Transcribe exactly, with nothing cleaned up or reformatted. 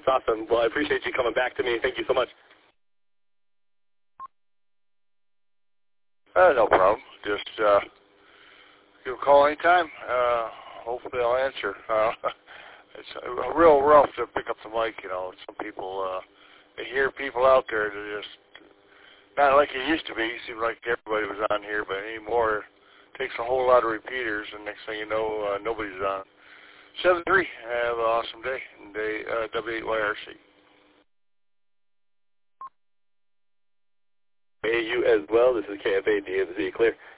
That's awesome. Well, I appreciate you coming back to me. Thank you so much. Uh, no problem. Just uh, give a call anytime. Uh, hopefully I'll answer. Uh, it's uh, real rough to pick up the mic, you know. Some people, uh, they hear people out there that just, not like it used to be. It seemed like everybody was on here, but anymore, it takes a whole lot of repeaters, and next thing you know, uh, nobody's on. seven three, have an awesome day, and day uh, W eight Y R C. Hey, you as well. This is K F A D M Z Clear.